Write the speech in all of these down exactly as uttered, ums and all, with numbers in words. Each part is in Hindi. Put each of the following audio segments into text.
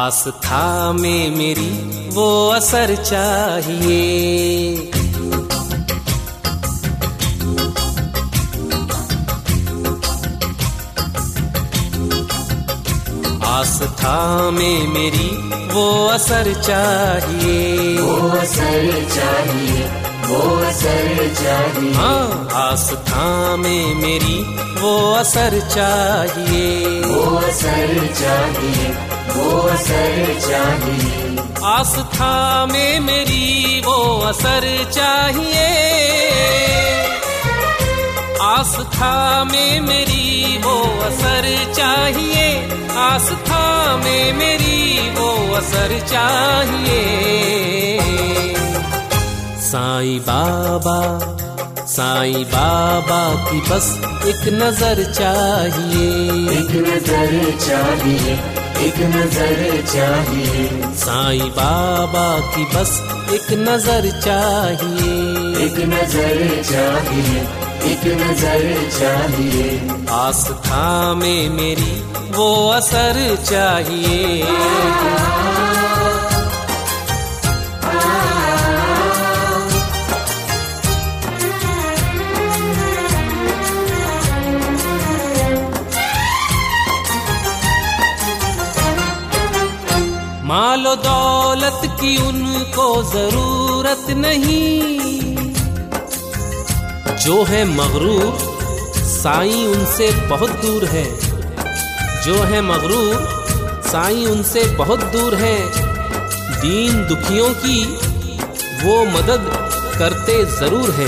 आस्था में मेरी वो असर चाहिए। आस्था में मेरी वो असर चाहिए, वो असर चाहिए, वो असर चाहिए। हाँ, आस्था में मेरी वो असर चाहिए, वो असर चाहिए, वो असर चाहिए। आस्था में मेरी वो असर चाहिए, आस्था में मेरी वो असर चाहिए, आस्था में मेरी वो असर चाहिए। साईं बाबा, साईं बाबा की बस एक नजर चाहिए, एक नजर चाहिए, एक नजर चाहिए। साईं बाबा की बस एक नजर चाहिए, एक नजर चाहिए, एक नजर चाहिए। आस्था में मेरी वो असर चाहिए। मालो दौलत की उनको जरूरत नहीं, जो है मगरूर साईं उनसे बहुत दूर है, जो है मगरूर साईं उनसे बहुत दूर है। दीन दुखियों की वो मदद करते जरूर है।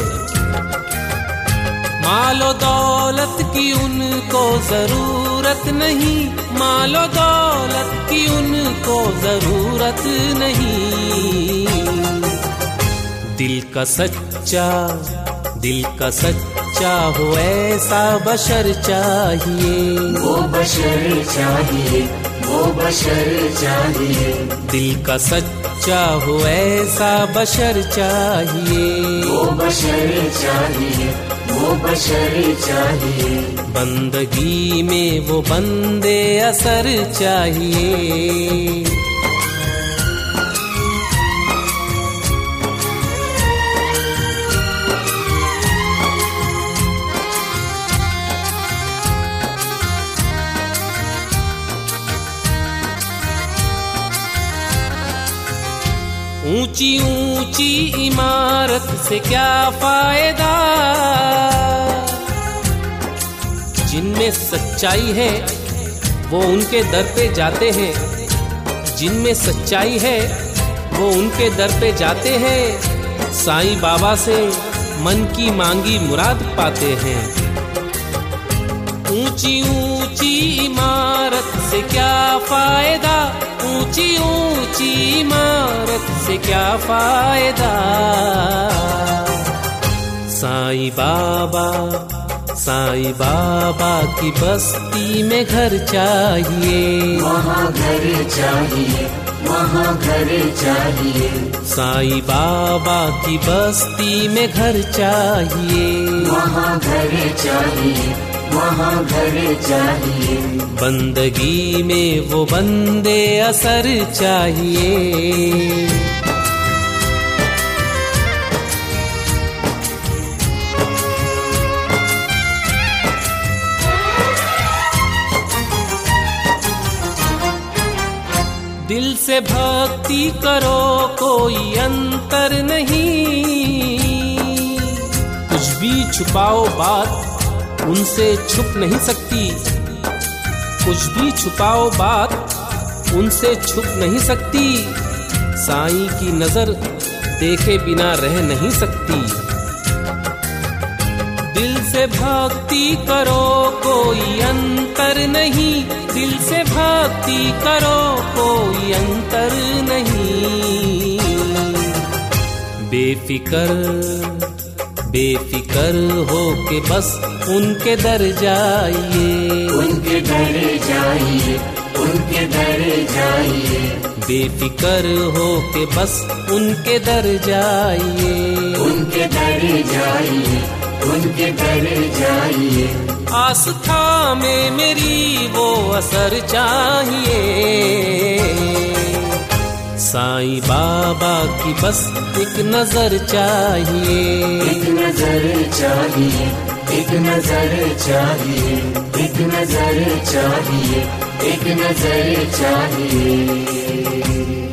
मालो दौलत की उनको जरूरत नहीं, मालो दौलत की उनको जरूरत नहीं। दिल का सच्चा, दिल का सच्चा हो ऐसा बशर चाहिए, वो बशर चाहिए, वो बशर चाहिए। दिल का सच्चा हो ऐसा बशर चाहिए, वो बशर चाहिए, वो बशर चाहिए। बंदगी में वो बंदे असर चाहिए। ऊंची ऊंची इमारत से क्या फायदा, जिनमें सच्चाई है वो उनके दर पे जाते हैं, जिनमें सच्चाई है वो उनके दर पे जाते हैं। साईं बाबा से मन की मांगी मुराद पाते हैं। ऊंची ऊंची इमारत से क्या फायदा, ऊंची ऊंची इमारत से क्या फायदा। साईं बाबा, साईं बाबा की बस्ती में घर चाहिए, वहाँ घर चाहिए, वहाँ घर चाहिए। साईं बाबा की बस्ती में घर चाहिए, वहाँ घर चाहिए, वहाँ घर चाहिए। बंदगी में वो बंदे असर चाहिए। दिल से भक्ति करो कोई अंतर नहीं, कुछ भी छुपाओ बात उनसे छुप नहीं सकती, कुछ भी छुपाओ बात उनसे छुप नहीं सकती। साईं की नजर देखे बिना रह नहीं सकती। दिल से भक्ति करो कोई अंतर नहीं, दिल से भक्ति करो कोई अंतर नहीं। बेफिकर बेफिकर हो के बस उनके दर जाइए, उनके दर जाइए, उनके दर जाइए। बेफिकर हो के बस उनके दर जाइए, उनके दर जाइए, उनके दर जाइए। आस्था में मेरी वो असर चाहिए, साईं बाबा की बस एक नजर चाहिए। एक नजर चाहिए, एक नजर चाहिए, एक नजर चाहिए, एक नजर चाहिए।